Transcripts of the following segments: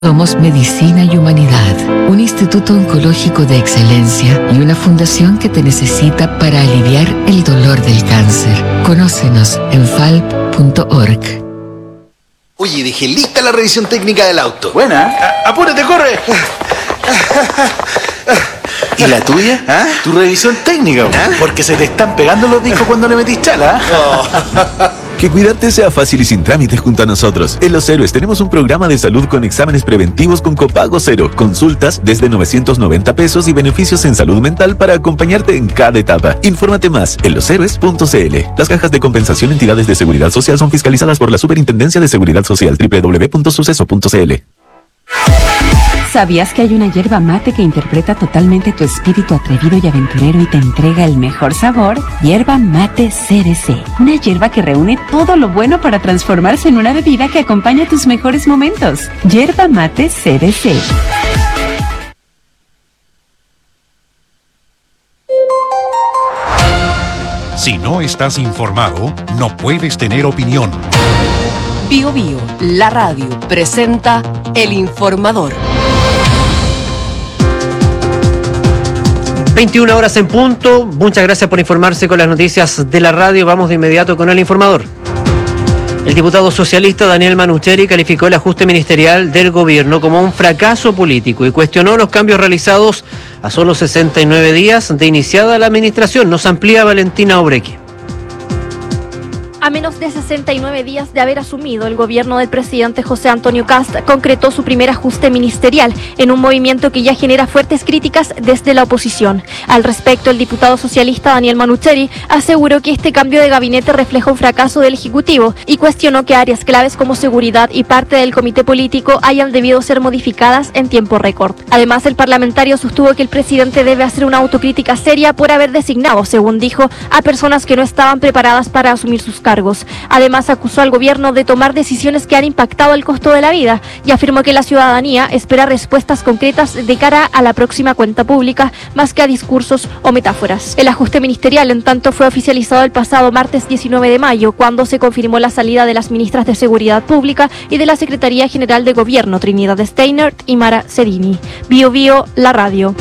Somos Medicina y Humanidad, un instituto oncológico de excelencia y una fundación que te necesita para aliviar el dolor del cáncer. Conócenos en falp.org. Oye, dejé lista la revisión técnica del auto. Buena. ¡Apúrate, corre! ¿Y la tuya? ¿Ah? Tu revisión técnica, ¿Ah? Porque se te están pegando los discos cuando le metís chala. Que cuidarte sea fácil y sin trámites junto a nosotros. En Los Héroes tenemos un programa de salud con exámenes preventivos con copago cero, consultas desde 990 pesos y beneficios en salud mental para acompañarte en cada etapa. Infórmate más en loshéroes.cl. Las cajas de compensación entidades de seguridad social son fiscalizadas por la Superintendencia de Seguridad Social. www.suceso.cl. ¿Sabías que hay una yerba mate que interpreta totalmente tu espíritu atrevido y aventurero y te entrega el mejor sabor? Yerba mate CDC. Una yerba que reúne todo lo bueno para transformarse en una bebida que acompaña tus mejores momentos. Yerba mate CDC. Si no estás informado, no puedes tener opinión. Bio Bio, la radio, presenta El Informador. 21 horas en punto. Muchas gracias por informarse con las noticias de la radio. Vamos de inmediato con El Informador. El diputado socialista Daniel Manucheri calificó el ajuste ministerial del gobierno como un fracaso político y cuestionó los cambios realizados a solo 69 días de iniciada la administración. Nos amplía Valentina Obreque. A menos de 69 días de haber asumido, el gobierno del presidente José Antonio Kast concretó su primer ajuste ministerial en un movimiento que ya genera fuertes críticas desde la oposición. Al respecto, el diputado socialista Daniel Manucheri aseguró que este cambio de gabinete refleja un fracaso del Ejecutivo y cuestionó que áreas claves como seguridad y parte del comité político hayan debido ser modificadas en tiempo récord. Además, el parlamentario sostuvo que el presidente debe hacer una autocrítica seria por haber designado, según dijo, a personas que no estaban preparadas para asumir sus cargos. Además, acusó al gobierno de tomar decisiones que han impactado el costo de la vida y afirmó que la ciudadanía espera respuestas concretas de cara a la próxima cuenta pública, más que a discursos o metáforas. El ajuste ministerial, en tanto, fue oficializado el pasado martes 19 de mayo, cuando se confirmó la salida de las ministras de Seguridad Pública y de la Secretaría General de Gobierno, Trinidad Steinert y Mara Cedini. Bio Bio, la radio.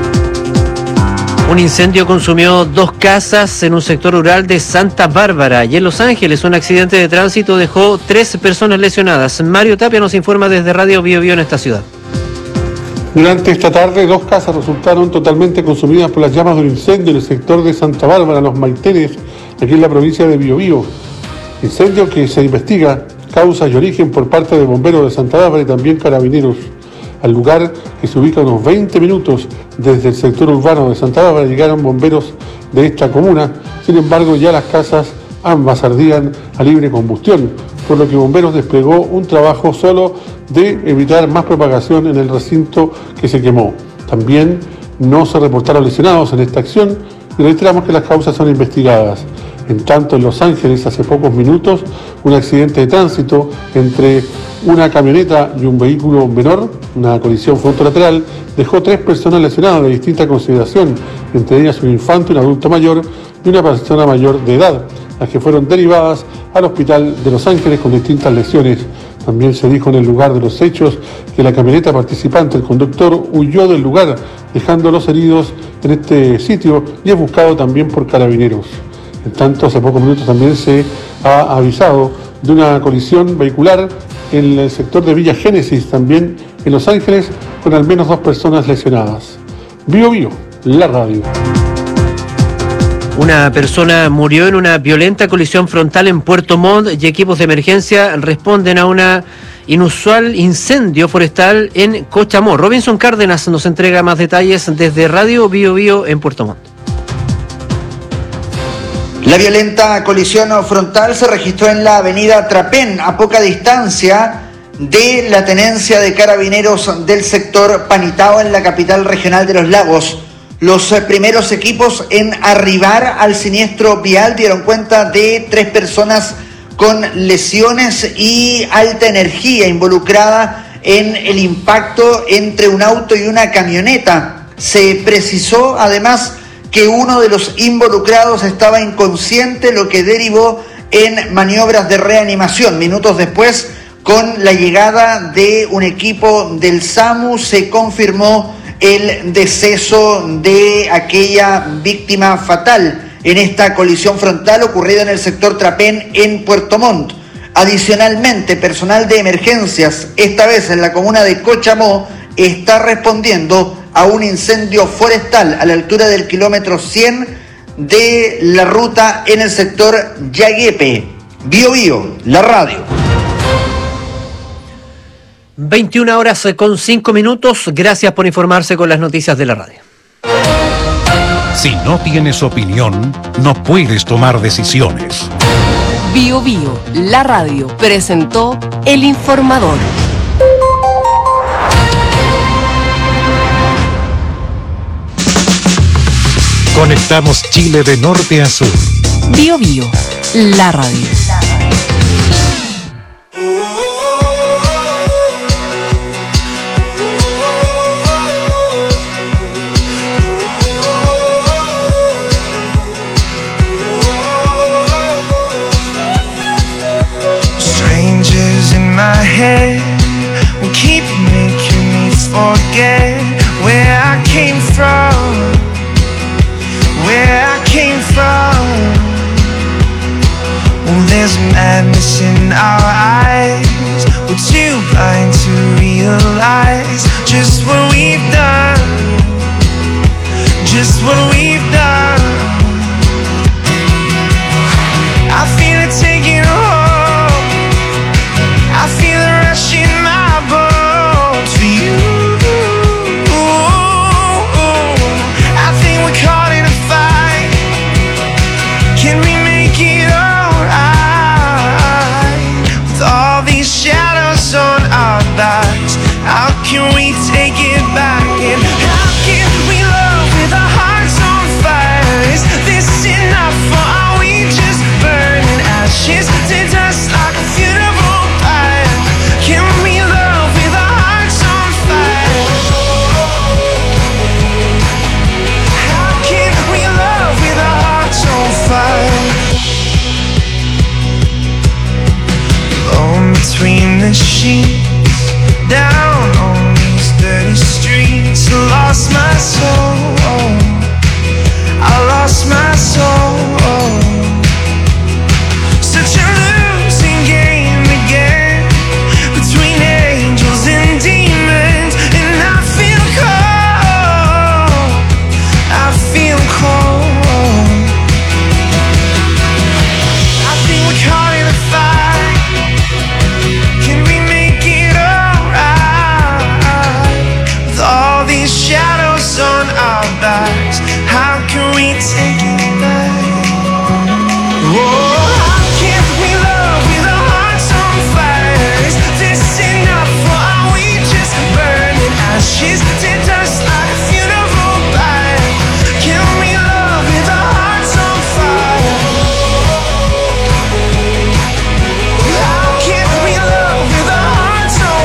Un incendio consumió 2 casas en un sector rural de Santa Bárbara y en Los Ángeles un accidente de tránsito dejó 3 personas lesionadas. Mario Tapia nos informa desde Radio Bio Bio en esta ciudad. Durante esta tarde, 2 casas resultaron totalmente consumidas por las llamas de un incendio en el sector de Santa Bárbara, Los Maitenes, aquí en la provincia de Bio Bio. Incendio que se investiga causas y origen por parte de bomberos de Santa Bárbara y también carabineros. Al lugar, que se ubica a unos 20 minutos desde el sector urbano de Santa Bárbara, llegaron bomberos de esta comuna. Sin embargo, ya las casas ambas ardían a libre combustión, por lo que bomberos desplegó un trabajo solo de evitar más propagación en el recinto que se quemó. También no se reportaron lesionados en esta acción y reiteramos que las causas son investigadas. En tanto, en Los Ángeles, hace pocos minutos, un accidente de tránsito entre una camioneta y un vehículo menor, una colisión frontolateral, dejó 3 personas lesionadas de distinta consideración, entre ellas un infante, un adulto mayor y una persona mayor de edad, las que fueron derivadas al hospital de Los Ángeles con distintas lesiones. También se dijo en el lugar de los hechos que la camioneta participante, el conductor, huyó del lugar, dejando a los heridos en este sitio y es buscado también por carabineros. En tanto, hace pocos minutos también se ha avisado de una colisión vehicular en el sector de Villa Génesis, también en Los Ángeles, con al menos 2 personas lesionadas. Bio Bio, la radio. Una persona murió en una violenta colisión frontal en Puerto Montt y equipos de emergencia responden a una inusual incendio forestal en Cochamó. Robinson Cárdenas nos entrega más detalles desde Radio Bio Bio en Puerto Montt. La violenta colisión frontal se registró en la avenida Trapén, a poca distancia de la tenencia de carabineros del sector Panitao en la capital regional de Los Lagos. Los primeros equipos en arribar al siniestro vial dieron cuenta de 3 personas con lesiones y alta energía involucrada en el impacto entre un auto y una camioneta. Se precisó además que uno de los involucrados estaba inconsciente, lo que derivó en maniobras de reanimación. Minutos después, con la llegada de un equipo del SAMU se confirmó el deceso de aquella víctima fatal en esta colisión frontal ocurrida en el sector Trapén en Puerto Montt. Adicionalmente, personal de emergencias, esta vez en la comuna de Cochamó, está respondiendo a un incendio forestal a la altura del kilómetro 100 de la ruta en el sector Yaguepe. Bio Bio, la radio. 21 horas con 5 minutos. Gracias por informarse con las noticias de la radio. Si no tienes opinión, no puedes tomar decisiones. Bio Bio, la radio, presentó El Informador. Conectamos Chile de norte a sur. Bio Bio, la radio. Strangers in my head will keep making me forget where I came from. Where I came from. Oh, there's madness in our eyes. We're too blind to realize just what we've done. Just what we've done. I feel it taking hold. I feel it rush in my bones for you. I think we're caught in a fight. Can we make it alright? With all these shadows on our backs, how can we take it back? And how can we love with our hearts on fire? Is this enough, or are we just burning ashes to dust like a funeral pyre? Can we love with our hearts on fire? How can we love with our hearts on fire? Alone between the sheets, down on these dirty streets, I lost my soul. I lost my soul. Such a losing game again, between angels and demons, and I feel cold. I feel cold. I think we're caught in a fight. Can we make it alright? With all these shadows on our backs, how can we take it back? Oh, how can we love with our hearts on fire? Is this enough, or are we just burning ashes to dust like a funeral pyre? Can we love with our hearts on fire? How can we love with our hearts on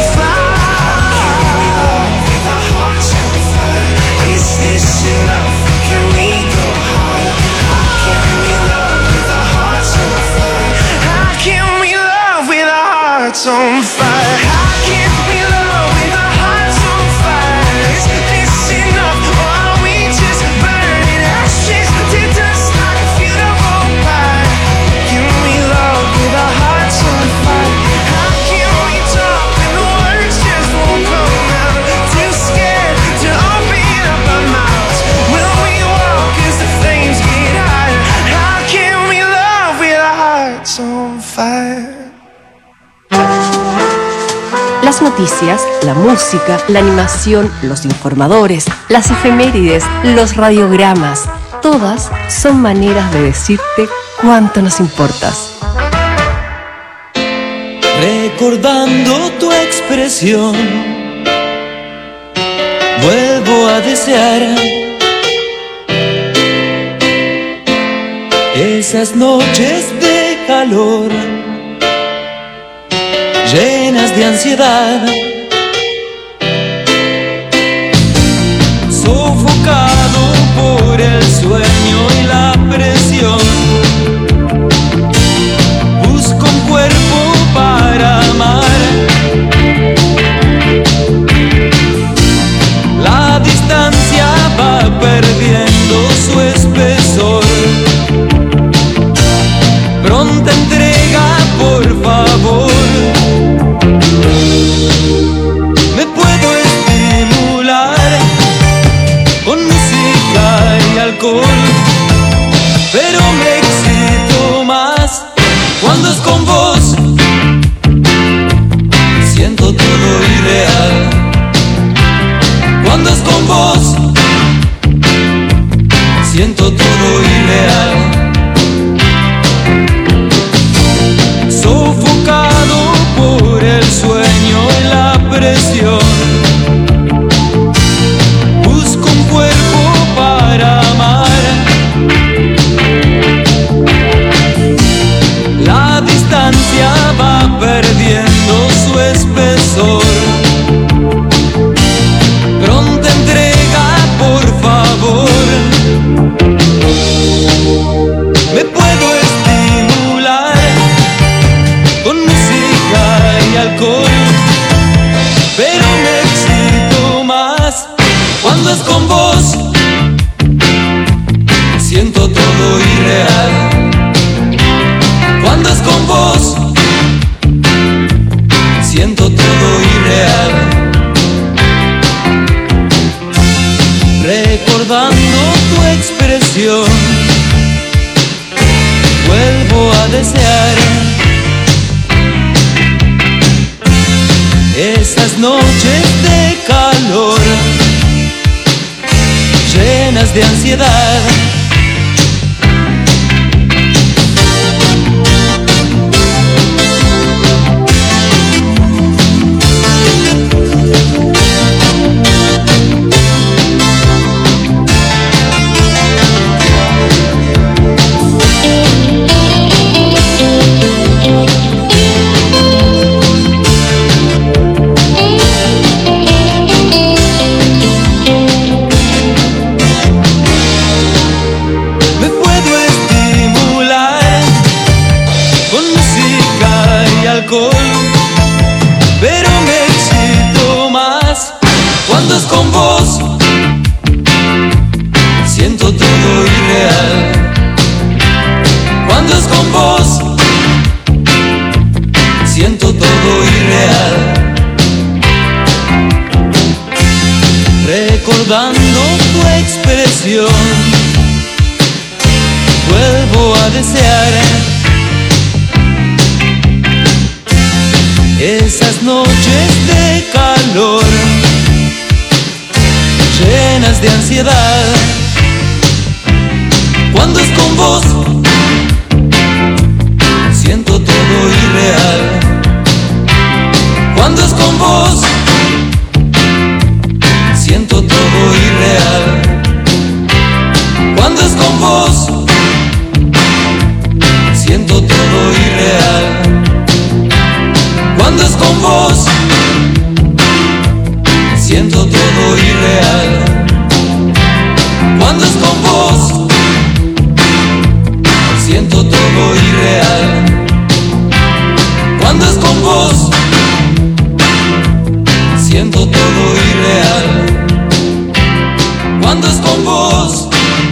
fire? With our hearts on fire. Is this enough? Can we go higher? How can we love with our hearts on fire? How can we love with our hearts on fire? How can we love with our hearts on fire? Is this enough, or are we just burning ashes to dust like a funeral pyre? Can we love with our hearts on fire? How can we talk when the words just won't come out? Too scared to open up our mouths. Will we walk as the flames get higher? How can we love with our hearts on fire? Las noticias, la música, la animación, los informadores, las efemérides, los radiogramas, todas son maneras de decirte cuánto nos importas. Recordando tu expresión, vuelvo a desear esas noches de calor, llenas de ansiedad, sofocado por el sueño y la presión. Busco un cuerpo para amar, recordando tu expresión, vuelvo a desear esas noches de calor, llenas de ansiedad. Pero me excito más cuando es con vos. Siento todo irreal. Cuando es con vos, siento todo irreal. Recordando tu expresión, vuelvo a desear esas noches de calor, llenas de ansiedad. Cuando es con vos, siento todo irreal. Cuando es con vos, siento todo irreal. Cuando es con vos, siento todo irreal. Cuando es con vos, siento todo irreal. Cuando es con vos, siento todo irreal. Cuando es con vos, siento todo irreal. Cuando es con vos,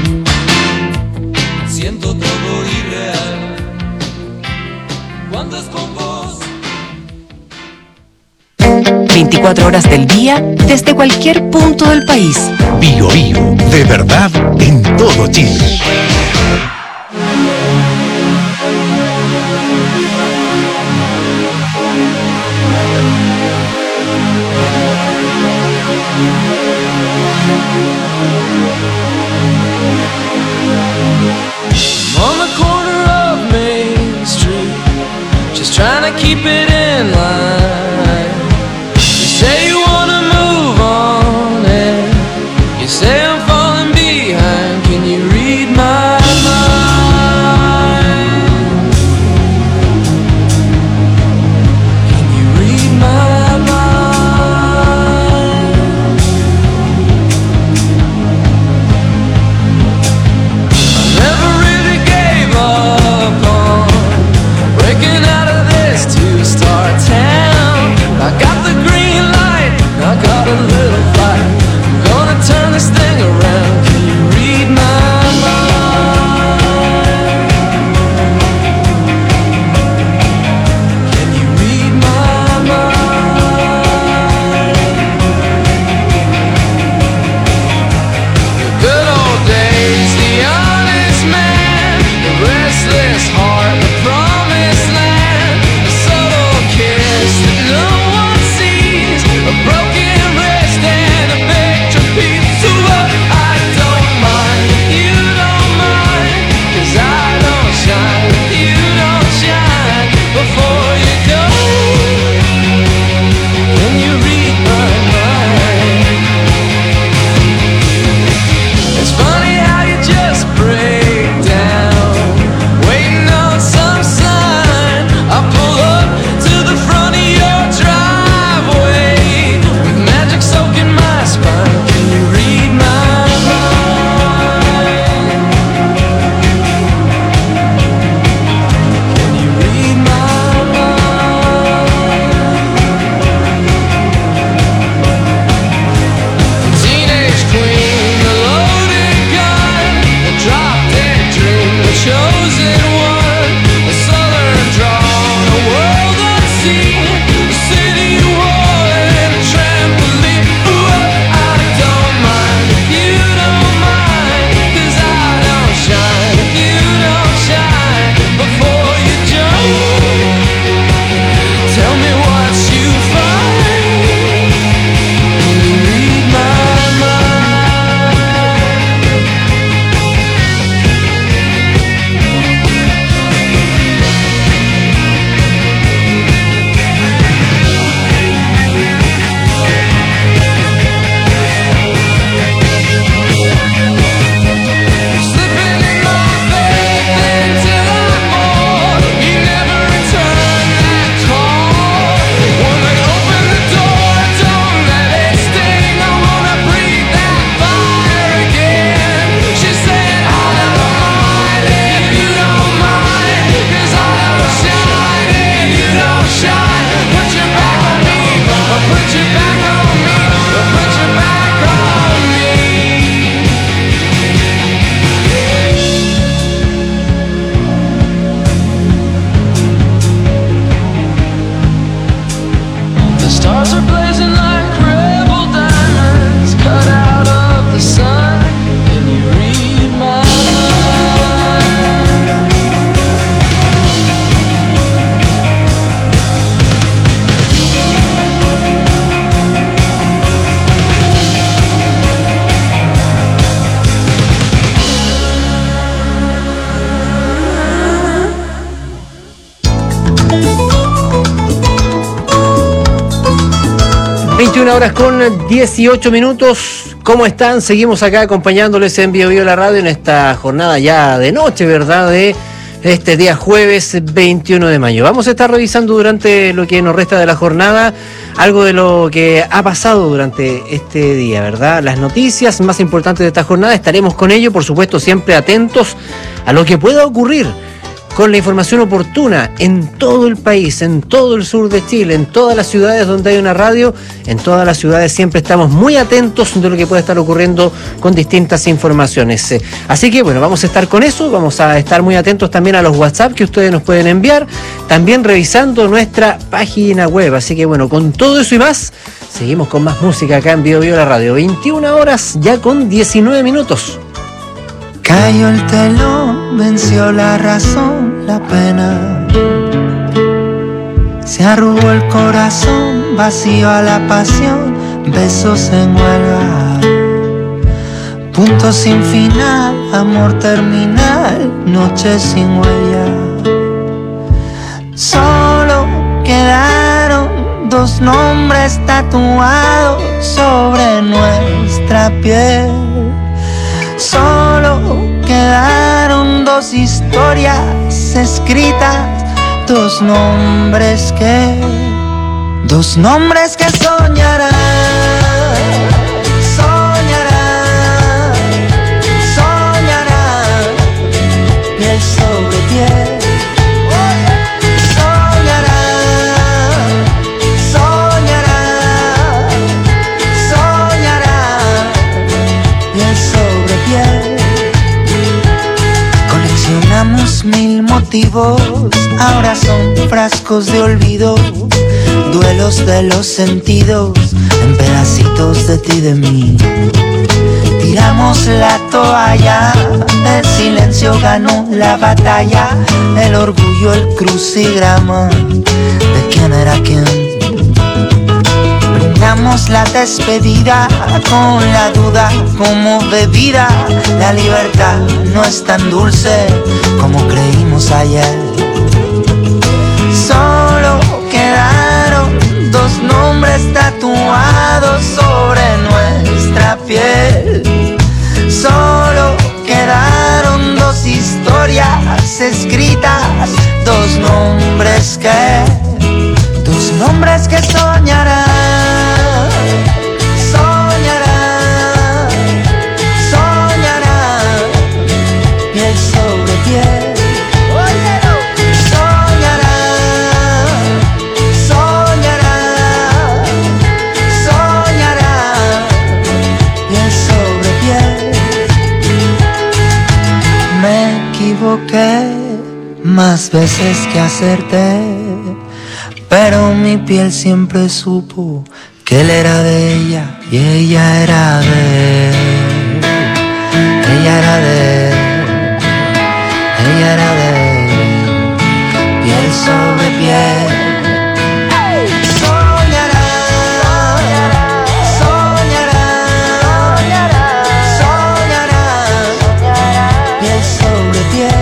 siento todo irreal. Cuando es con vos. 24 horas del día, desde cualquier punto del país. Bio Bio, de verdad en todo Chile. On the corner of Main Street, just trying to keep it in line. You say you wanna move on, and you say I'm falling behind. Can you read my mind? Can you read my mind? 21 horas con 18 minutos. ¿Cómo están? Seguimos acá acompañándoles en Bio Bio la Radio en esta jornada ya de noche, ¿verdad? De este día jueves 21 de mayo. Vamos a estar revisando durante lo que nos resta de la jornada algo de lo que ha pasado durante este día, ¿verdad? Las noticias más importantes de esta jornada, estaremos con ello, por supuesto, siempre atentos a lo que pueda ocurrir, con la información oportuna en todo el país, en todo el sur de Chile, en todas las ciudades donde hay una radio, en todas las ciudades siempre estamos muy atentos de lo que puede estar ocurriendo con distintas informaciones. Así que bueno, vamos a estar con eso, vamos a estar muy atentos también a los WhatsApp que ustedes nos pueden enviar, también revisando nuestra página web. Así que bueno, con todo eso y más, seguimos con más música acá en Bio Bio la Radio. 21 horas ya con 19 minutos. Cayó el telón, venció la razón, la pena. Se arrugó el corazón, vacío a la pasión, besos en huelga. Punto sin final, amor terminal, noche sin huella. Solo quedaron dos nombres tatuados sobre nuestra piel. Solo quedaron dos historias escritas, dos nombres que soñarán, soñarán, soñarán, piel sobre piel. Soñarán, soñarán, soñarán, piel sobre piel. Coleccionamos 1000 motivos, ahora son frascos de olvido, duelos de los sentidos, en pedacitos de ti y de mí. Tiramos la toalla, el silencio ganó la batalla, el orgullo el crucigrama de quién era quién. Brindamos la despedida con la duda como bebida. La libertad no es tan dulce como creímos ayer. Solo quedaron dos nombres tatuados sobre nuestra piel. Solo quedaron dos historias escritas, dos nombres que soñarán. Soñarán, soñarán, piel sobre piel. Soñarán, soñarán, soñarán, piel sobre piel. Me equivoqué más veces que acerté, pero mi piel siempre supo que él era de ella y ella era de él. Ella era de él, ella era de él, piel sobre piel. Soñarán, soñarán, soñarán, piel sobre piel.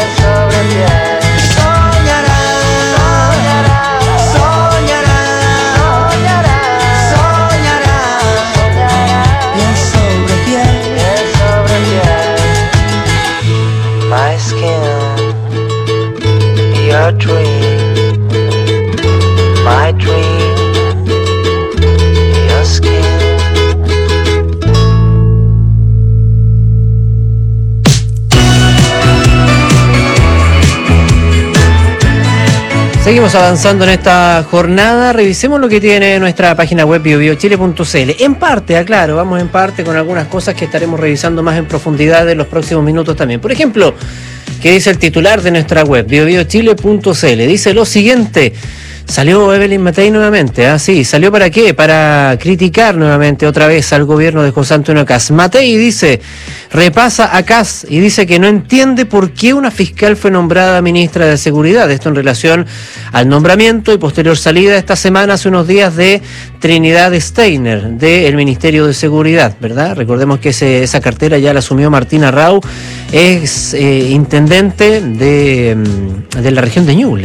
Your dream, my dream, your skin. Seguimos avanzando en esta jornada. Revisemos lo que tiene nuestra página web biobiochile.cl. En parte, aclaro, vamos en parte con algunas cosas que estaremos revisando más en profundidad en los próximos minutos también. Por ejemplo, ¿qué dice el titular de nuestra web, biobiochile.cl? Dice lo siguiente: salió Evelyn Matei nuevamente, sí, ¿salió para qué? Para criticar nuevamente otra vez al gobierno de José Antonio Kast. Matei dice, repasa a Kast y dice que no entiende por qué una fiscal fue nombrada ministra de Seguridad. Esto en relación al nombramiento y posterior salida esta semana, hace unos días, de Trinidad Steiner del Ministerio de Seguridad, ¿verdad? Recordemos que esa cartera ya la asumió Martina Rau, es intendente de la región de Ñuble.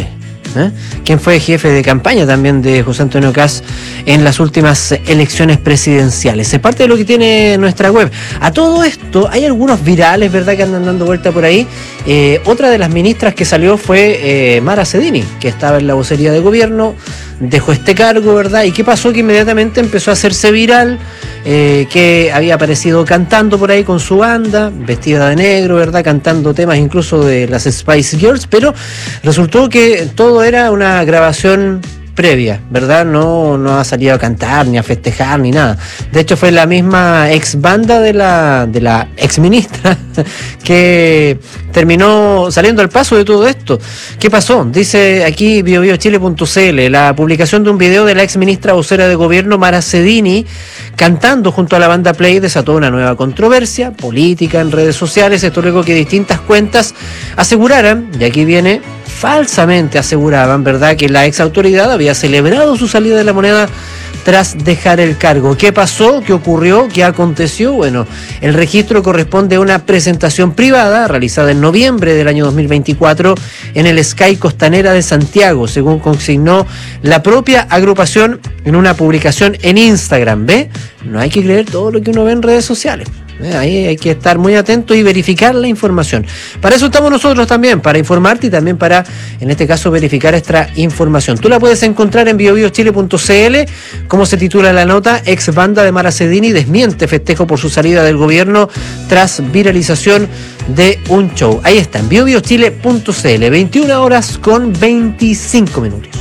quien fue jefe de campaña también de José Antonio Kast en las últimas elecciones presidenciales. Es parte de lo que tiene nuestra web. A todo esto, hay algunos virales, ¿verdad?, que andan dando vuelta por ahí. Otra de las ministras que salió fue Mara Sedini, que estaba en la vocería de gobierno, dejó este cargo, ¿verdad? ¿Y qué pasó? Que inmediatamente empezó a hacerse viral, que había aparecido cantando por ahí con su banda, vestida de negro, ¿verdad?, cantando temas incluso de las Spice Girls, pero resultó que todo era una grabación previa, ¿verdad? No ha salido a cantar, ni a festejar, ni nada. De hecho, fue la misma ex banda de la ex ministra que terminó saliendo al paso de todo esto. ¿Qué pasó? Dice aquí biobiochile.cl, la publicación de un video de la ex ministra vocera de gobierno Mara Sedini cantando junto a la banda Play desató una nueva controversia política en redes sociales. Esto luego que distintas cuentas aseguraran, y aquí viene, falsamente aseguraban, ¿verdad?, que la ex autoridad había celebrado su salida de la moneda tras dejar el cargo. ¿Qué pasó? ¿Qué ocurrió? ¿Qué aconteció? Bueno, el registro corresponde a una presentación privada realizada en noviembre del año 2024 en el Sky Costanera de Santiago, según consignó la propia agrupación en una publicación en Instagram. ¿Ve? No hay que creer todo lo que uno ve en redes sociales. Ahí hay que estar muy atento y verificar la información. Para eso estamos nosotros también, para informarte y también para, en este caso, verificar esta información. Tú la puedes encontrar en biobiochile.cl. ¿Cómo se titula la nota? Ex banda de Mara Sedini desmiente festejo por su salida del gobierno tras viralización de un show. Ahí está, en biobiochile.cl. 21 horas con 25 minutos.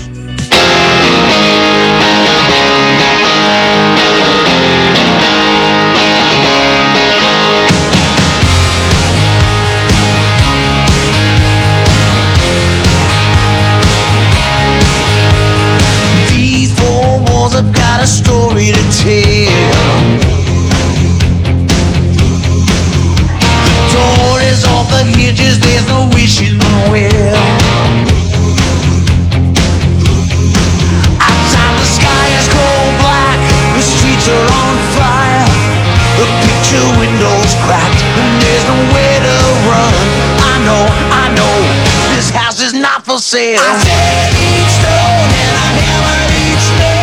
Got a story to tell. The door is off the hinges, there's no wishing well. Outside the sky is cold black, the streets are on fire. The picture windows cracked and there's nowhere to run. I know, this house is not for sale. I said each stone and I hammered each nail.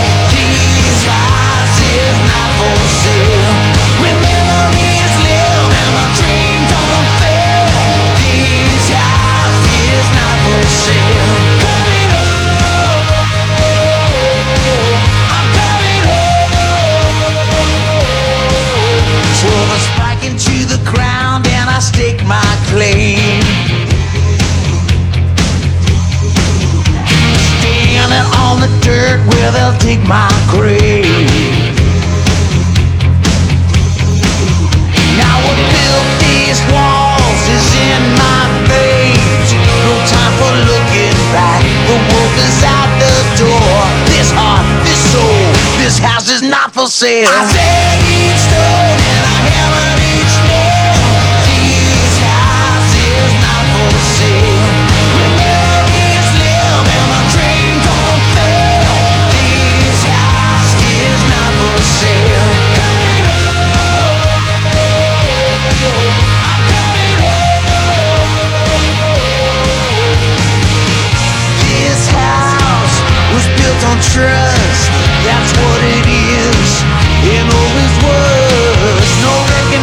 To the ground and I stake my claim. Standing on the dirt where they'll dig my grave. Now what built these walls is in my veins. No time for looking back. The wolf is out the door. This heart, this soul, this house is not for sale. I said each stone and I hammered each nail. This house is not for sale. When memories live and my dreams don't fail. This house is not for sale. This house was built on trust. That's what it is. And always was. No regret.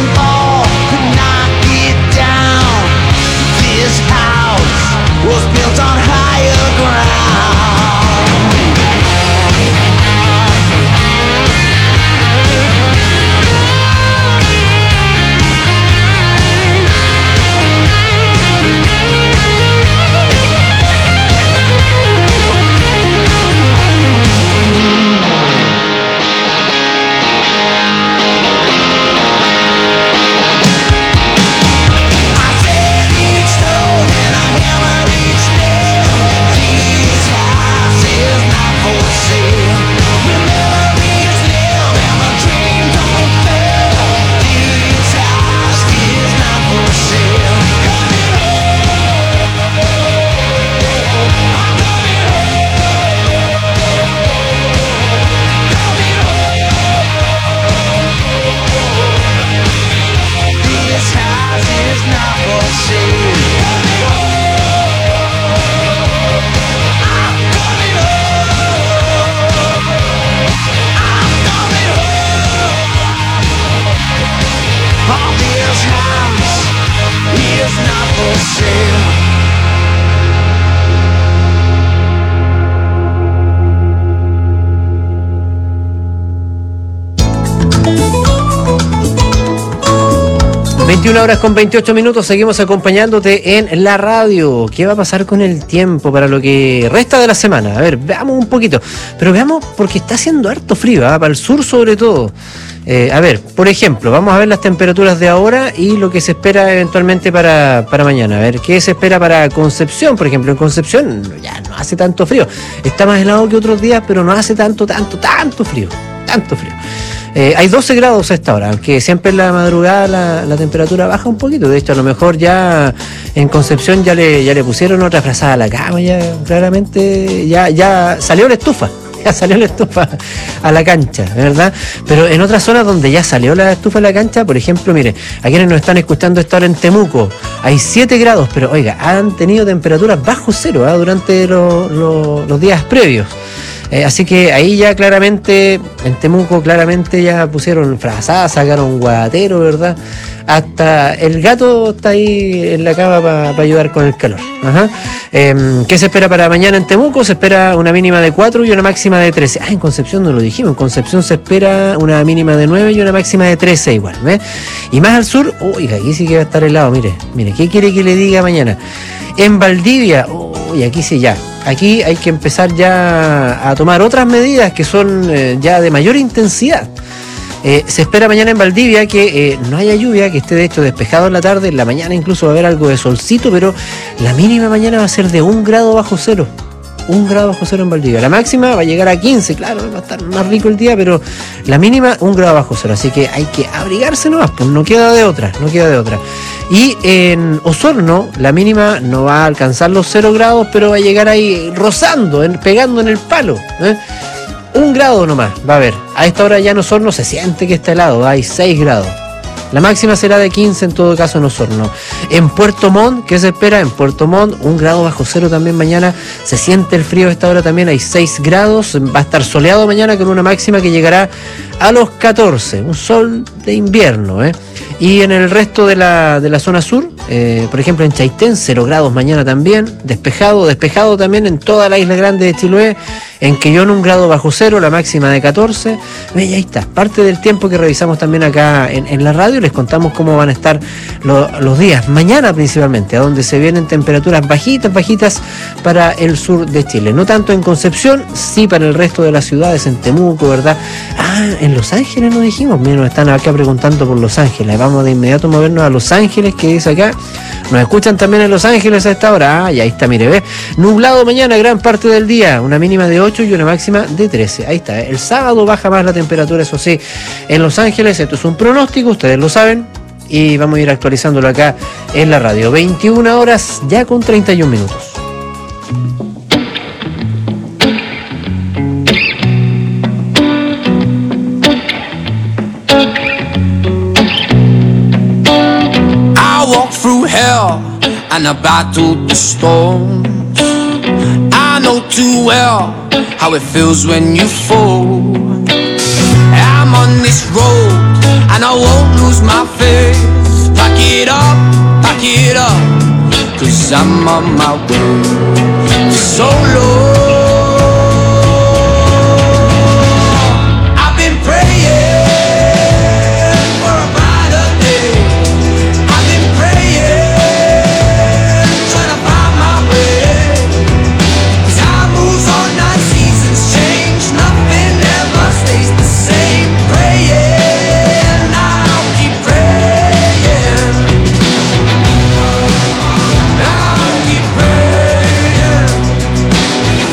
21 horas con 28 minutos, seguimos acompañándote en la radio. ¿Qué va a pasar con el tiempo para lo que resta de la semana? A ver, veamos un poquito, pero veamos porque está haciendo harto frío, para el sur sobre todo. A ver, por ejemplo, vamos a ver las temperaturas de ahora y lo que se espera eventualmente para mañana. A ver, ¿qué se espera para Concepción? Por ejemplo, en Concepción ya no hace tanto frío. Está más helado que otros días, pero no hace tanto frío. Hay 12 grados a esta hora, aunque siempre en la madrugada la temperatura baja un poquito. De hecho, a lo mejor ya en Concepción ya le pusieron otra frazada a la cama, ya claramente ya salió la estufa. Ya salió la estufa a la cancha, ¿verdad? Pero en otras zonas donde ya salió la estufa a la cancha, por ejemplo, mire, a quienes nos están escuchando esta hora en Temuco, hay 7 grados, pero oiga, han tenido temperaturas bajo cero durante los días previos. Así que ahí ya claramente, en Temuco claramente ya pusieron frazadas, sacaron guatero, ¿verdad? Hasta el gato está ahí en la cama para ayudar con el calor. Ajá. ¿Qué se espera para mañana en Temuco? Se espera una mínima de 4 y una máxima de 13. En Concepción no lo dijimos, en Concepción se espera una mínima de 9 y una máxima de 13 igual, ¿ves? Y más al sur, oiga, aquí sí que va a estar helado, mire, ¿qué quiere que le diga mañana? En Valdivia, aquí sí ya. Aquí hay que empezar ya a tomar otras medidas que son ya de mayor intensidad. Se espera mañana en Valdivia que no haya lluvia, que esté de hecho despejado en la tarde, en la mañana incluso va a haber algo de solcito, pero la mínima mañana va a ser de 1 grado bajo cero. 1 grado bajo cero en Valdivia. La máxima va a llegar a 15, claro, va a estar más rico el día, pero la mínima 1 grado bajo cero. Así que hay que abrigarse nomás, pues no queda de otra. Y en Osorno, la mínima no va a alcanzar los 0 grados, pero va a llegar ahí rozando, pegando en el palo. 1 grado nomás, va a haber. A esta hora ya en Osorno se siente que está helado, hay 6 grados. La máxima será de 15 en todo caso en Osorno. En Puerto Montt, ¿qué se espera? En Puerto Montt, 1 grado bajo cero también mañana. Se siente el frío a esta hora también, hay 6 grados. Va a estar soleado mañana con una máxima que llegará a los 14. Un sol de invierno, Y en el resto de la zona sur, por ejemplo en Chaitén, 0 grados mañana también. Despejado también en toda la isla grande de Chiloé. En Quellón 1 grado bajo cero, la máxima de 14. Y ahí está, parte del tiempo que revisamos también acá en la radio. Les contamos cómo van a estar los días, mañana principalmente, a donde se vienen temperaturas bajitas para el sur de Chile. No tanto en Concepción, sí para el resto de las ciudades, en Temuco, ¿verdad? En Los Ángeles nos dijimos. Miren, nos están acá preguntando por Los Ángeles. Vamos de inmediato a movernos a Los Ángeles, que dice acá. Nos escuchan también en Los Ángeles a esta hora. Y ahí está, mire, ve. Nublado mañana gran parte del día, una mínima de 8 y una máxima de 13. Ahí está. El sábado baja más la temperatura, eso sí, en Los Ángeles. Esto es un pronóstico, ustedes lo saben. Y vamos a ir actualizándolo acá en la radio. 21 horas ya con 31 minutos. I walked through hell and I battled the storms. I know too well how it feels when you fall. I'm on this road and I won't lose my faith. Pack it up, 'cause I'm on my way to solo. I've been praying for a brighter day. I've been praying, trying to find my way. Time moves on, not seasons change, nothing ever stays the same. Praying, I'll keep praying. I'll keep praying.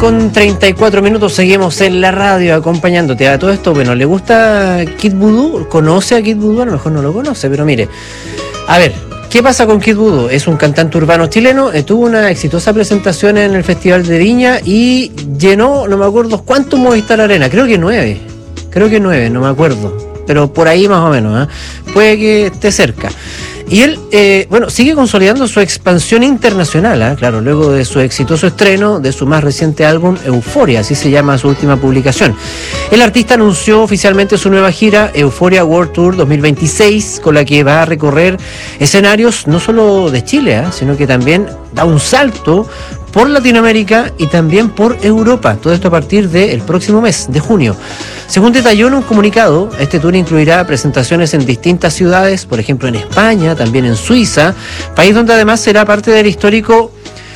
6:34, seguimos en la radio acompañándote a todo esto. Bueno, ¿le gusta Kid Voodoo? ¿Conoce a Kid Voodoo? A lo mejor no lo conoce, pero mire, a ver, ¿qué pasa con Kid Voodoo? Es un cantante urbano chileno, tuvo una exitosa presentación en el Festival de Viña y llenó, no me acuerdo cuánto, Movistar Arena, creo que 9, no me acuerdo, pero por ahí más o menos, puede que esté cerca. Y él, sigue consolidando su expansión internacional, claro, luego de su exitoso estreno de su más reciente álbum, Euforia, así se llama su última publicación. El artista anunció oficialmente su nueva gira, Euphoria World Tour 2026, con la que va a recorrer escenarios no solo de Chile, sino que también da un salto por Latinoamérica y también por Europa, todo esto a partir del próximo mes, de junio. Según detalló en un comunicado, este tour incluirá presentaciones en distintas ciudades, por ejemplo en España, también en Suiza, país donde además será parte del histórico,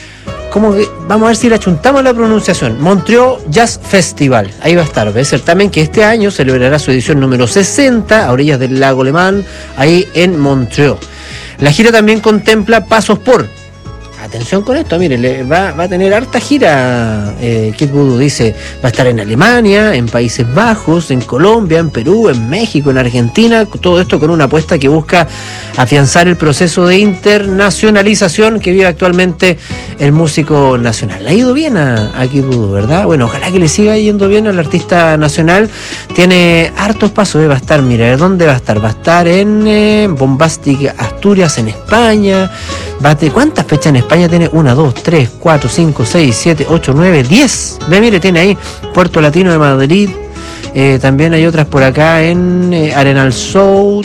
vamos a ver si le achuntamos la pronunciación, Montreux Jazz Festival. Ahí va a estar, el certamen que este año celebrará su edición número 60 a orillas del lago Lemán, ahí en Montreux. La gira también contempla pasos por... Atención con esto, mire, va a tener harta gira. Kid Voodoo dice, va a estar en Alemania, en Países Bajos, en Colombia, en Perú, en México, en Argentina, todo esto con una apuesta que busca afianzar el proceso de internacionalización que vive actualmente el músico nacional. Le ha ido bien a Kid Voodoo, ¿verdad? Bueno, ojalá que le siga yendo bien al artista nacional. Tiene hartos pasos, va a estar, mira, ¿dónde va a estar? Va a estar en Bombastic Asturias, en España. ¿Cuántas fechas en España tiene? 1, 2, 3, 4, 5, 6, 7, 8, 9, 10. Mire, tiene ahí Puerto Latino de Madrid. También hay otras por acá en Arenal South,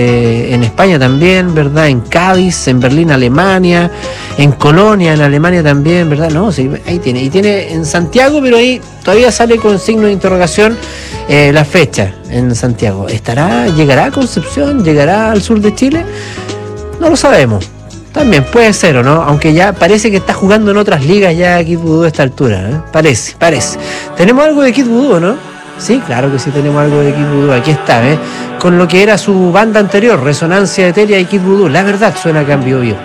en España también, ¿verdad? En Cádiz, en Berlín, Alemania, en Colonia, en Alemania también, ¿verdad? No, sí, ahí tiene. Y tiene en Santiago, pero ahí todavía sale con signo de interrogación la fecha en Santiago. ¿Llegará a Concepción? ¿Llegará al sur de Chile? No lo sabemos. También puede ser, ¿o no? Aunque ya parece que está jugando en otras ligas ya Kid Voodoo a esta altura, Parece. ¿Tenemos algo de Kid Voodoo, no? Sí, claro que sí tenemos algo de Kid Voodoo. Aquí está, con lo que era su banda anterior, Resonancia Etérea y Kid Voodoo. La verdad suena acá en Bio Bio.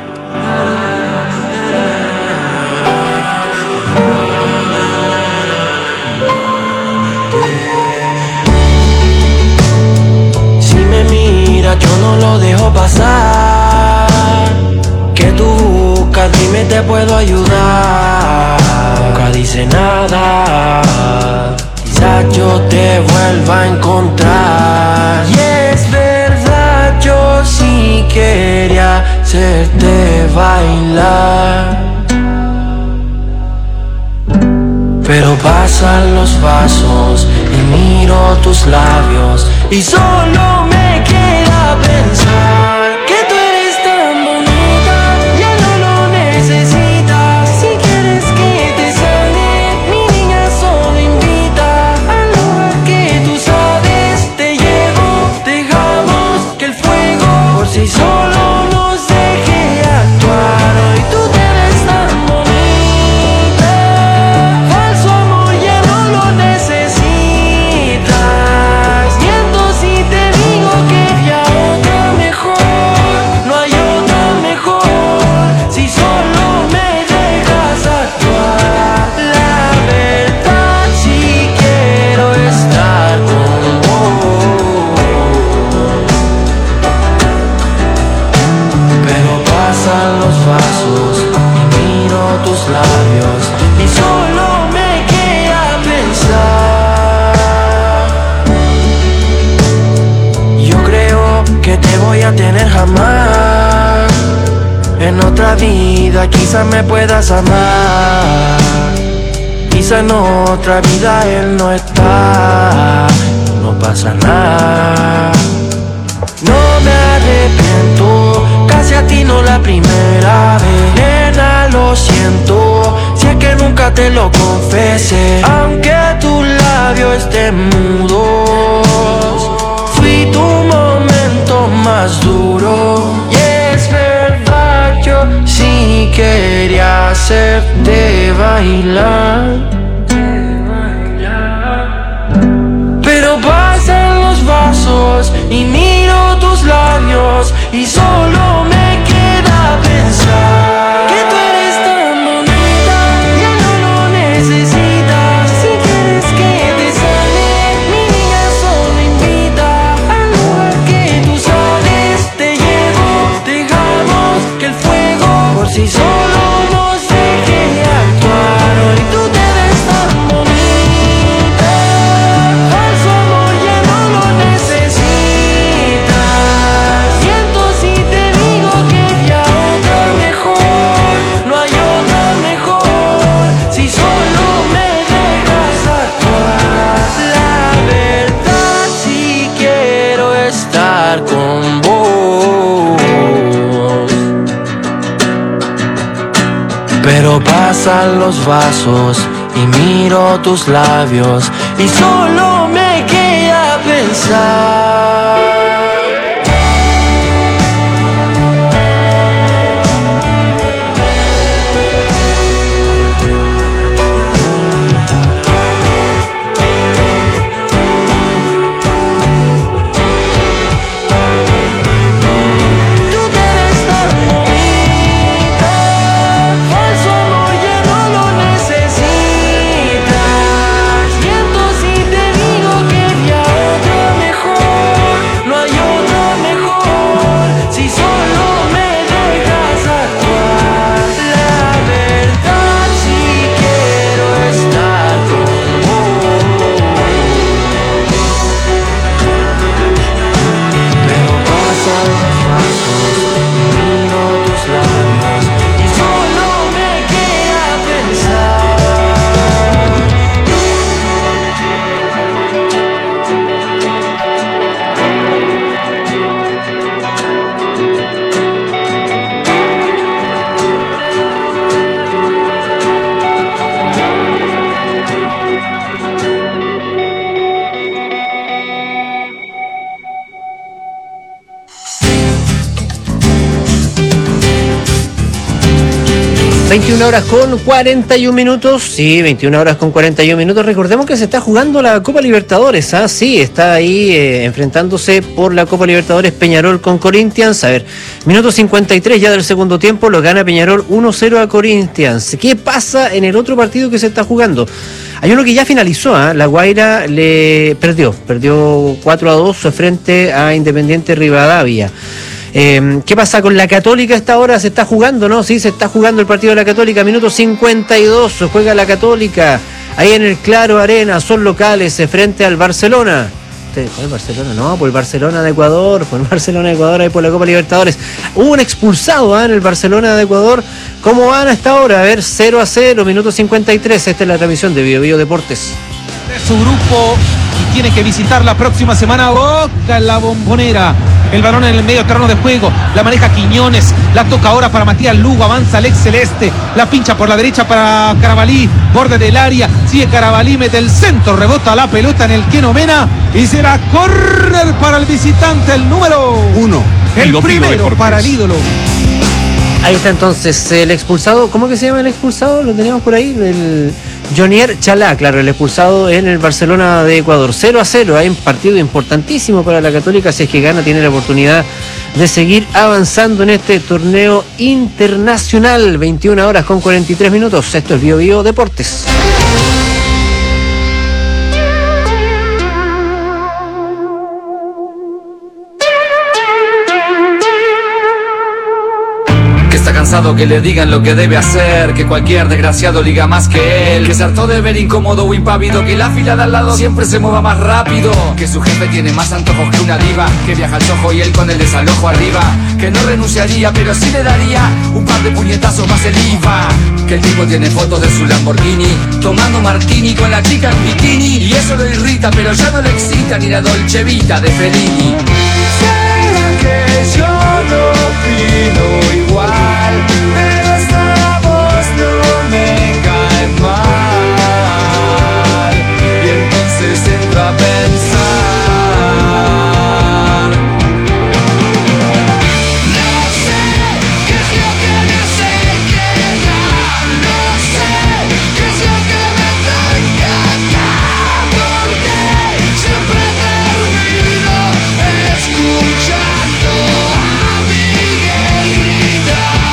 Si me mira, yo no lo dejo pasar. Que tú buscas, dime, te puedo ayudar. Nunca dice nada, quizás yo te vuelva a encontrar. Y es verdad, yo sí quería hacerte bailar. Pero pasan los pasos y miro tus labios y solo me queda pensar que tú eres tan bonita, ya no lo necesitas. Si quieres que te sane, mi niña, solo invita al lugar que tú sabes. Te llevo, dejamos que el fuego por sí solo nos deje actuar. Hoy tú te ves tan bonita, falso amor ya no lo necesitas. Miento si te digo que ya otra mejor, no hay otra mejor, si solo me dejas actuar. La verdad sí quiero estar con vos, pero pasan los pasos y miro tus labios y solo me queda pensar. Yo creo que te voy a tener jamás. En otra vida quizás me puedas amar. Quizá en otra vida él no está. No pasa nada. No me arrepiento, casi atino la primera vez. Nena, lo siento, si es que nunca te lo confesé. Aunque tus labios estén mudos, fui tu momento más duro. Y es verdad, yo sí quería hacerte bailar. Pero pasan los vasos y miro tus labios y solo me queda pensar que tú eres tan bonita, ya no lo necesitas. pasan los vasos y miro tus labios y solo me queda pensar. Horas con 41 minutos, sí, 21 horas con 41 minutos. Recordemos que se está jugando la Copa Libertadores, ¿ah? Sí, está ahí enfrentándose por la Copa Libertadores Peñarol con Corinthians. A ver, minuto 53 ya del segundo tiempo, lo gana Peñarol 1-0 a Corinthians. ¿Qué pasa en el otro partido que se está jugando? Hay uno que ya finalizó, ¿ah? La Guaira le perdió 4-2 frente a Independiente Rivadavia. ¿Qué pasa con la Católica a esta hora? Se está jugando, ¿no? Sí, se está jugando el partido de la Católica, minuto 52, juega la Católica, ahí en el Claro Arena, son locales, frente al Barcelona. ¿Cuál Barcelona? No, por el Barcelona de Ecuador, ahí por la Copa Libertadores. Hubo un expulsado en el Barcelona de Ecuador. ¿Cómo van a esta hora? A ver, 0-0, minuto 53, esta es la transmisión de Bio Deportes. De su grupo y tiene que visitar la próxima semana Boca en la Bombonera. El balón en el medio terreno de juego, la maneja Quiñones, la toca ahora para Matías Lugo, avanza Alex Celeste, la pincha por la derecha para Carabalí, borde del área, sigue Carabalí, mete el centro, rebota la pelota en el Keno Mena y será córner para el visitante, el número 1, el primero para el ídolo. Ahí está entonces el expulsado. ¿Cómo que se llama el expulsado? Lo teníamos por ahí, el Jonier Chalá, claro, el expulsado en el Barcelona de Ecuador. 0-0, hay un partido importantísimo para la Católica. Si es que gana, tiene la oportunidad de seguir avanzando en este torneo internacional. 21 horas con 43 minutos. Esto es Bio Deportes. Cansado que le digan lo que debe hacer, que cualquier desgraciado liga más que él, que se hartó de ver incómodo o impávido, que la fila de al lado siempre se mueva más rápido, que su jefe tiene más antojos que una diva, que viaja al Soho y él con el desalojo arriba, que no renunciaría pero sí le daría un par de puñetazos más el IVA, que el tipo tiene fotos de su Lamborghini tomando martini con la chica en bikini y eso lo irrita pero ya no le excita ni la Dolce Vita de Fellini. ¿Será que yo no opino igual? Pero esta voz no me cae mal y entonces entro a pensar. No sé qué es lo que me hace llegar, no sé qué es lo que me tenga acá, porque siempre termino escuchando a Miguel gritar.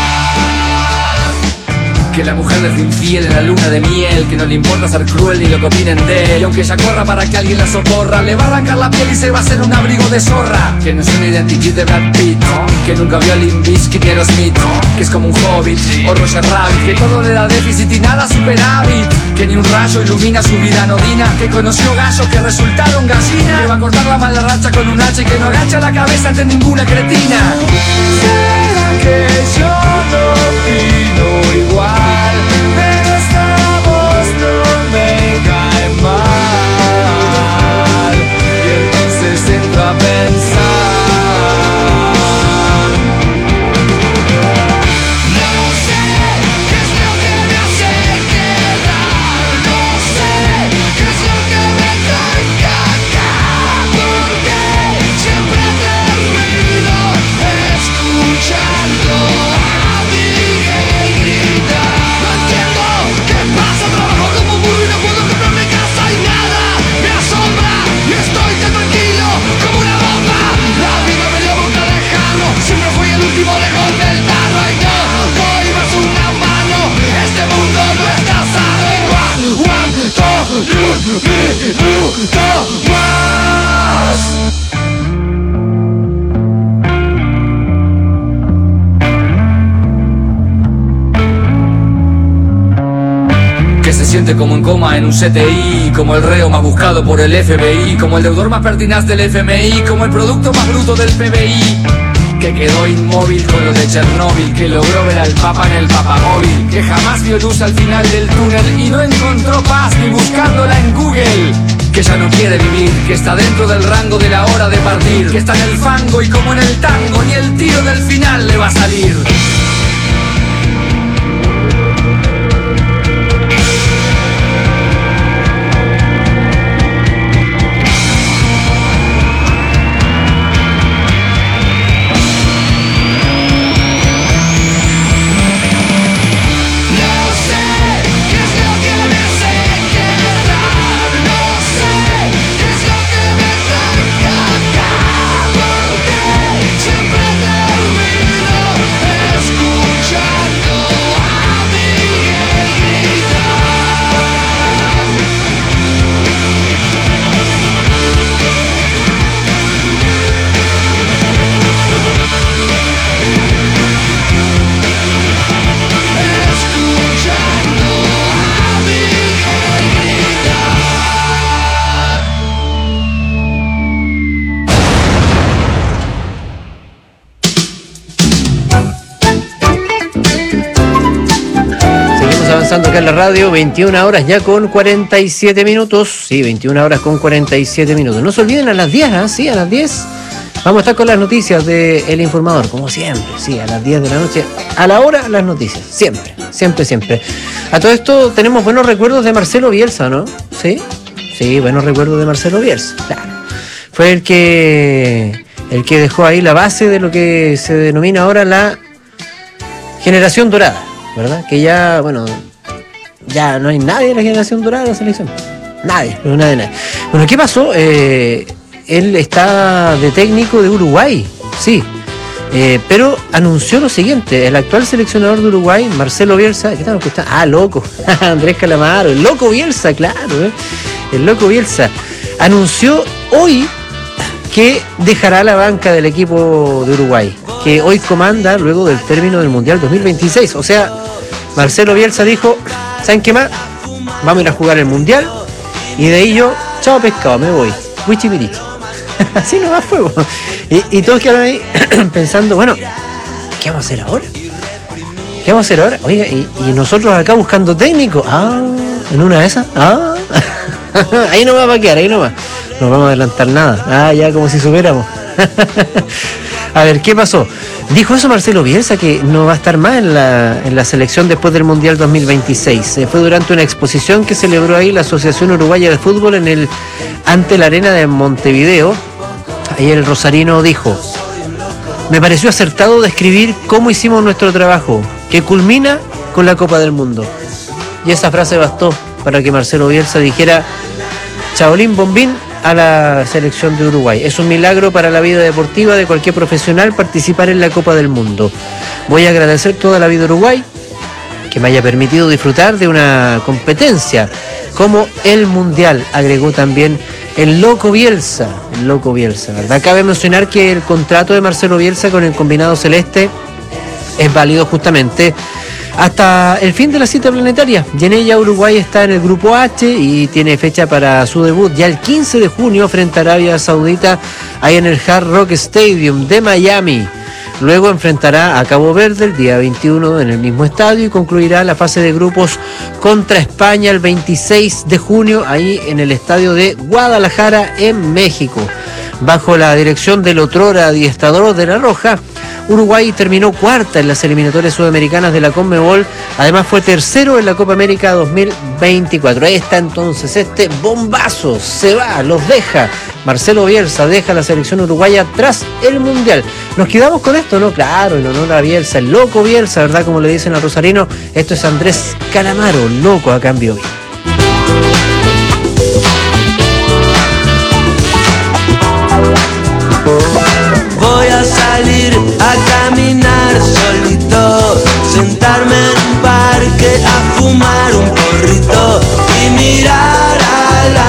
Que la mujer les infiel en la luna de miel, que no le importa ser cruel ni lo que opinen de él, y aunque ella corra para que alguien la socorra, le va a arrancar la piel y se va a hacer un abrigo de zorra. Que no es una identidad de Brad Pitt, que nunca vio a Limp Bizkit ni Aerosmith, que es como un hobbit o Roger Rabbit, que todo le da déficit y nada superávit, que ni un rayo ilumina su vida anodina, que conoció gallos que resultaron gallina, que va a cortar la mala racha con un hacha y que no agacha la cabeza ante ninguna cretina. ¿Será que yo no opino igual? Pero esta voz no me cae mal y entonces entro a pensar. No sé qué es lo que me hace minuto más. Que se siente como en coma en un CTI, como el reo más buscado por el FBI, como el deudor más pertinaz del FMI, como el producto más bruto del PBI, que quedó inmóvil con lo de Chernóbil, que logró ver al Papa en el papamóvil, que jamás vio luz al final del túnel y no encontró paz ni buscándola en Google, que ya no quiere vivir, que está dentro del rango de la hora de partir, que está en el fango y como en el tango ni el tiro del final le va a salir. Acá en la radio, 21 horas ya con 47 minutos. Sí, 21 horas con 47 minutos. No se olviden a las 10, ¿eh? Sí, a las 10. Vamos a estar con las noticias de El Informador, como siempre. Sí, a las 10 de la noche. A la hora, las noticias. Siempre, siempre, siempre. A todo esto tenemos buenos recuerdos de Marcelo Bielsa, ¿no? Sí, sí, buenos recuerdos de Marcelo Bielsa. Claro. Fue el que dejó ahí la base de lo que se denomina ahora la generación dorada, ¿verdad? Que ya, bueno, ya no hay nadie de la generación dorada de la selección. Nadie. Bueno, ¿qué pasó? Él está de técnico de Uruguay, sí. Pero anunció lo siguiente: el actual seleccionador de Uruguay, Marcelo Bielsa, ¿qué estamos escuchando? Ah, loco, Andrés Calamaro, el loco Bielsa, claro, el loco Bielsa, anunció hoy que dejará la banca del equipo de Uruguay, que hoy comanda luego del término del Mundial 2026. O sea, Marcelo Bielsa dijo: ¿saben qué más? Vamos a ir a jugar el Mundial y de ahí yo, chao pescado, me voy. Wichipirichi. Así nomás fue. Y todos quedaron ahí pensando, bueno, ¿qué vamos a hacer ahora? ¿Qué vamos a hacer ahora? Oiga, y nosotros acá buscando técnico. Ah, en una de esas. Ah, ahí no va a quedar, ahí nomás. No vamos a adelantar nada. Ah, ya como si supiéramos. A ver, ¿qué pasó? Dijo eso Marcelo Bielsa, que no va a estar más en la selección después del Mundial 2026. Fue durante una exposición que celebró ahí la Asociación Uruguaya de Fútbol ante la Arena de Montevideo. Ahí el rosarino dijo: me pareció acertado describir cómo hicimos nuestro trabajo, que culmina con la Copa del Mundo. Y esa frase bastó para que Marcelo Bielsa dijera: chaolín bombín a la selección de Uruguay. Es un milagro para la vida deportiva de cualquier profesional participar en la Copa del Mundo. Voy a agradecer toda la vida a Uruguay que me haya permitido disfrutar de una competencia como el Mundial, agregó también el loco Bielsa, ¿verdad? Cabe mencionar que el contrato de Marcelo Bielsa con el combinado celeste es válido justamente hasta el fin de la cita planetaria, y en ella Uruguay está en el grupo H y tiene fecha para su debut ya el 15 de junio frente a Arabia Saudita, ahí en el Hard Rock Stadium de Miami. Luego enfrentará a Cabo Verde el día 21 en el mismo estadio y concluirá la fase de grupos contra España el 26 de junio ahí en el estadio de Guadalajara en México. Bajo la dirección del otrora adiestrador de La Roja, Uruguay terminó cuarta en las eliminatorias sudamericanas de la Conmebol. Además fue tercero en la Copa América 2024. Ahí está entonces este bombazo. Se va, los deja. Marcelo Bielsa deja la selección uruguaya tras el Mundial. Nos quedamos con esto, ¿no? Claro, en honor a Bielsa, el loco Bielsa, ¿verdad? Como le dicen a Rosarino. Esto es Andrés Calamaro, loco a cambio. Voy a salir a caminar solito, sentarme en un parque a fumar un porrito y mirar a la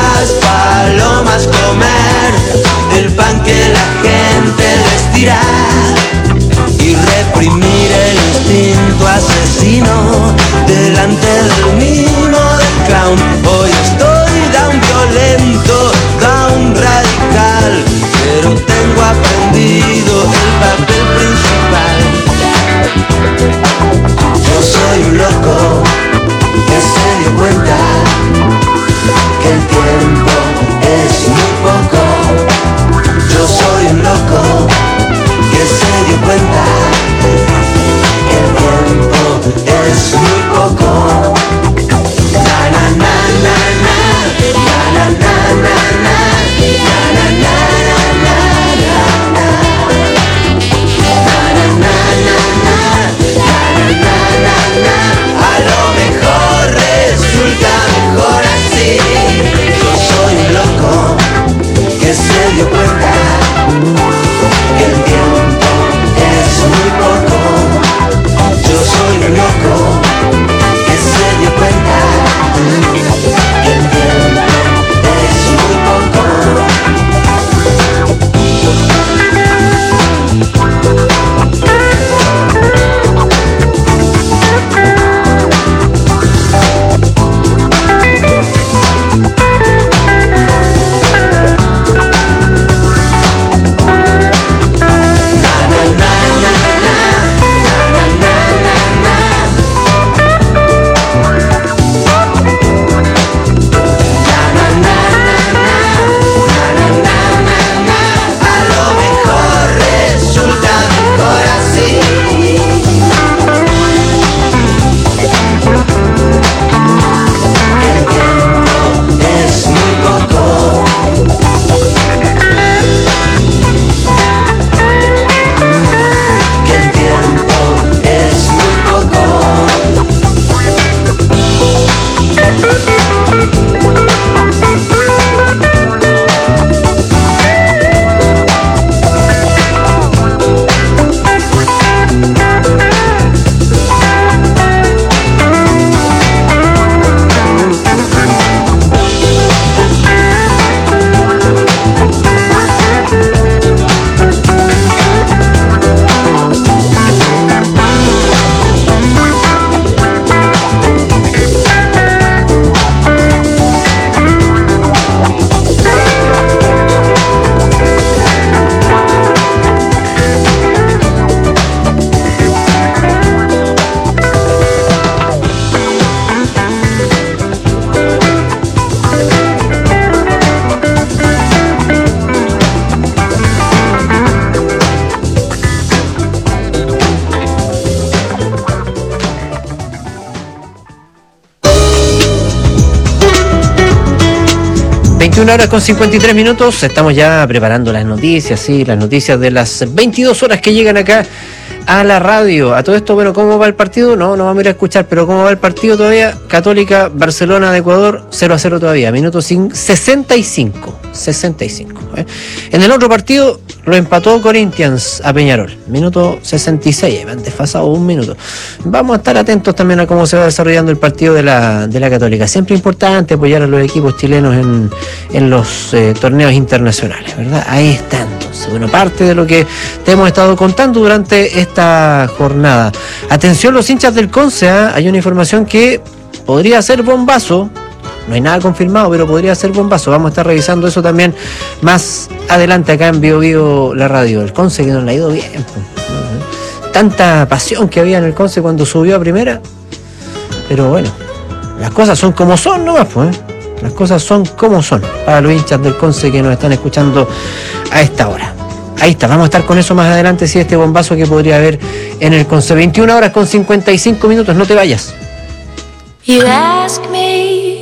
21 horas con 53 minutos. Estamos ya preparando las noticias, sí, las noticias de las 22 horas que llegan acá a la radio. A todo esto, bueno, ¿cómo va el partido? No vamos a ir a escuchar, pero ¿cómo va el partido todavía? Católica, Barcelona de Ecuador, 0-0 todavía, minuto 65. En el otro partido lo empató Corinthians a Peñarol, minuto 66, me han desfasado un minuto. Vamos a estar atentos también a cómo se va desarrollando el partido de la Católica. Siempre importante apoyar a los equipos chilenos en los torneos internacionales, ¿verdad? Ahí está, entonces, bueno, parte de lo que te hemos estado contando durante esta jornada. Atención los hinchas del Conce, hay una información que podría ser bombazo. No hay nada confirmado, pero podría ser bombazo. Vamos a estar revisando eso también más adelante acá en Bio Bio la radio. El Conce que no le ha ido bien. Tanta pasión que había en el Conce cuando subió a primera. Pero bueno, las cosas son como son nomás, pues. Las cosas son como son. Para los hinchas del Conce que nos están escuchando a esta hora. Ahí está, vamos a estar con eso más adelante, si este bombazo que podría haber en el Conce. 21 horas con 55 minutos, no te vayas. You ask me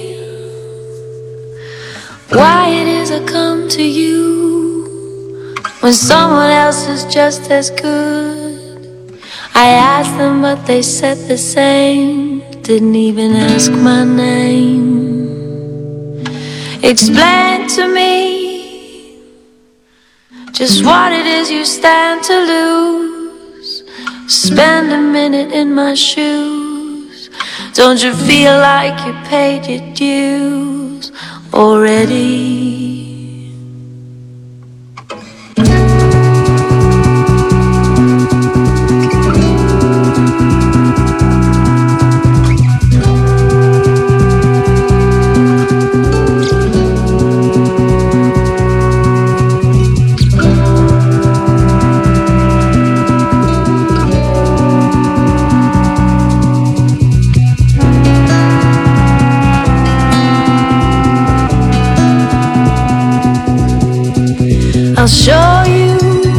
why it is I come to you when someone else is just as good. I asked them but they said the same, didn't even ask my name. Explain to me just what it is you stand to lose. Spend a minute in my shoes. Don't you feel like you paid your dues already? I'll show you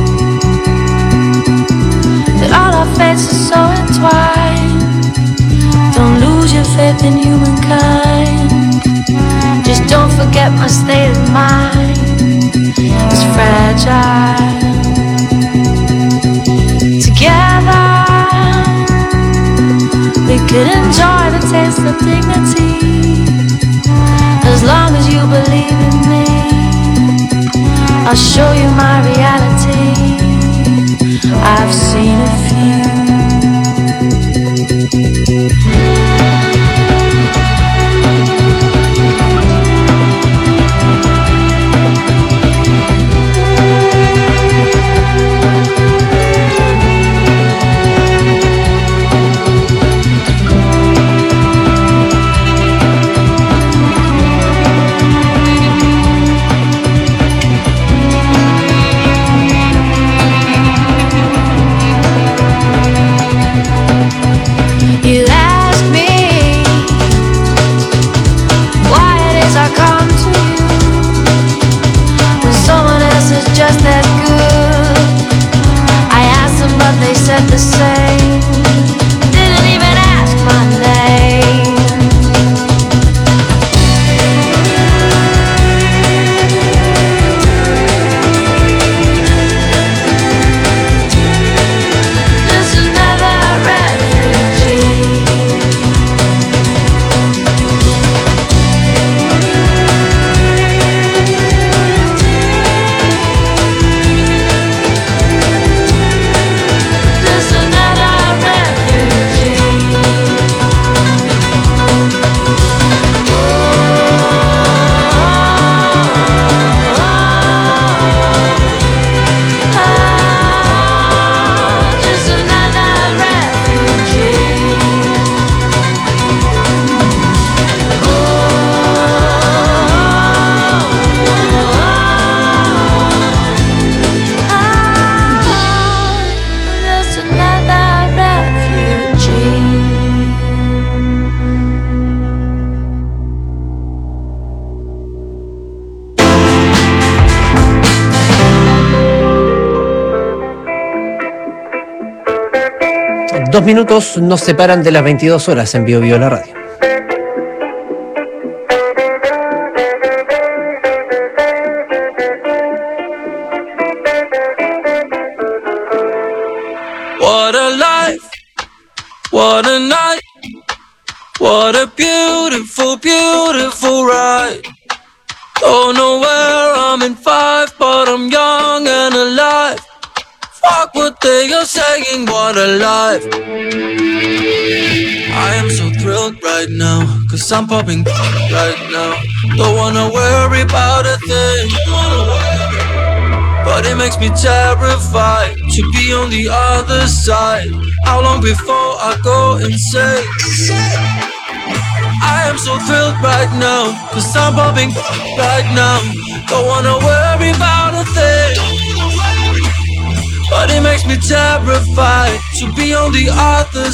that all our fates are so entwined. Don't lose your faith in humankind. Just don't forget my state of mind is fragile. Together we could enjoy the taste of dignity. As long as you believe in me, I'll show you my reality. I've seen a few. Just as good. I asked them but they said the same, didn't even ask my name. Just another refugee. Dos minutos nos separan de las 22 horas en Bio Bio la radio. What a life, what a night, what a beautiful, beautiful ride. Don't know where I'm in 5, but I'm young and alive. Fuck what they are saying, what a life. I am so thrilled right now, cause I'm popping right now. Don't wanna worry about a thing, but it makes me terrified to be on the other side. How long before I go insane? I am so thrilled right now, cause I'm popping right now. Don't wanna worry about a thing, but it makes me terrified to be on the other